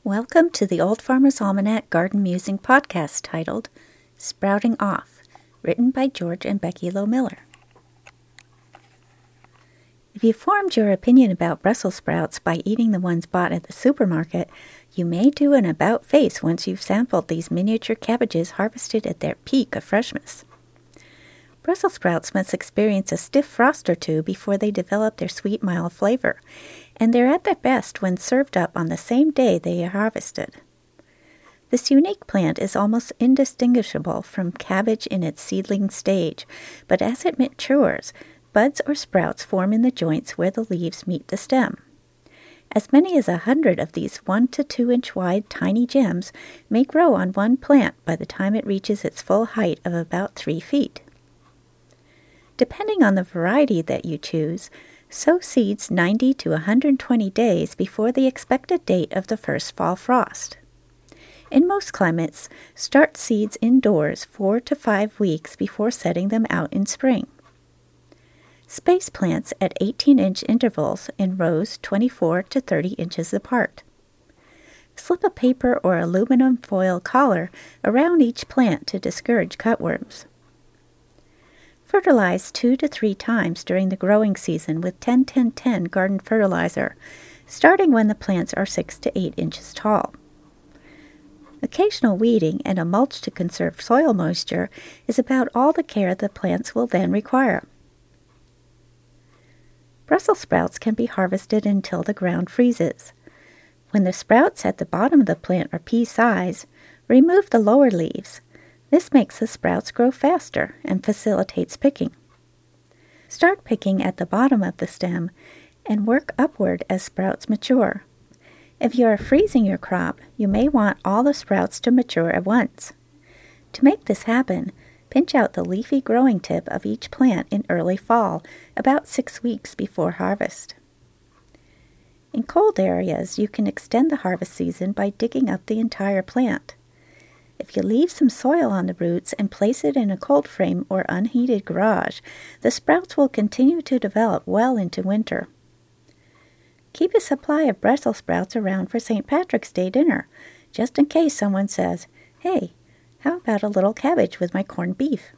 Welcome to the Old Farmer's Almanac Garden Musing podcast titled Sprouting Off, written by George and Becky Lowe Miller. If you formed your opinion about Brussels sprouts by eating the ones bought at the supermarket, you may do an about-face once you've sampled these miniature cabbages harvested at their peak of freshness. Brussels sprouts must experience a stiff frost or two before they develop their sweet, mild flavor, and they're at their best when served up on the same day they are harvested. This unique plant is almost indistinguishable from cabbage in its seedling stage, but as it matures, buds or sprouts form in the joints where the leaves meet the stem. As many as 100 of these 1 to 2 inch wide tiny gems may grow on one plant by the time it reaches its full height of about 3 feet. Depending on the variety that you choose, sow seeds 90 to 120 days before the expected date of the first fall frost. In most climates, start seeds indoors 4 to 5 weeks before setting them out in spring. Space plants at 18-inch intervals in rows 24 to 30 inches apart. Slip a paper or aluminum foil collar around each plant to discourage cutworms. Fertilize 2 to 3 times during the growing season with 10-10-10 garden fertilizer, starting when the plants are 6 to 8 inches tall. Occasional weeding and a mulch to conserve soil moisture is about all the care the plants will then require. Brussels sprouts can be harvested until the ground freezes. When the sprouts at the bottom of the plant are pea size, remove the lower leaves. This makes the sprouts grow faster and facilitates picking. Start picking at the bottom of the stem and work upward as sprouts mature. If you are freezing your crop, you may want all the sprouts to mature at once. To make this happen, pinch out the leafy growing tip of each plant in early fall, about 6 weeks before harvest. In cold areas, you can extend the harvest season by digging up the entire plant. If you leave some soil on the roots and place it in a cold frame or unheated garage, the sprouts will continue to develop well into winter. Keep a supply of Brussels sprouts around for St. Patrick's Day dinner, just in case someone says, "Hey, how about a little cabbage with my corned beef?"